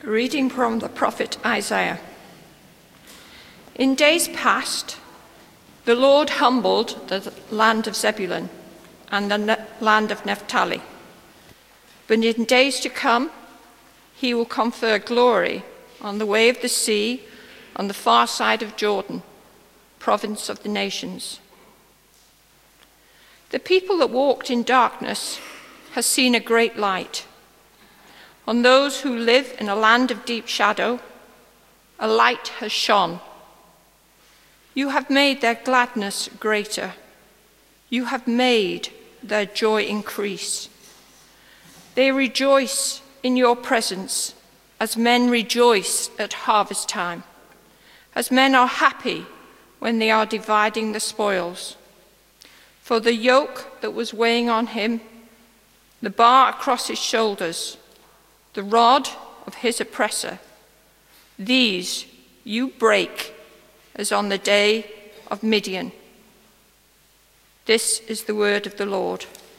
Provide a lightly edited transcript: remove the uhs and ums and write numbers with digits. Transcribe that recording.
A reading from the prophet Isaiah. In days past, the Lord humbled the land of Zebulun and the land of Naphtali. But in days to come, he will confer glory on the way of the sea, on the far side of Jordan, province of the nations. The people that walked in darkness has seen a great light. On those who live in a land of deep shadow, a light has shone. You have made their gladness greater. You have made their joy increase. They rejoice in your presence as men rejoice at harvest time, as men are happy when they are dividing the spoils. For the yoke that was weighing on him, the bar across his shoulders, the rod of his oppressor, these you break as on the day of Midian. This is the word of the Lord.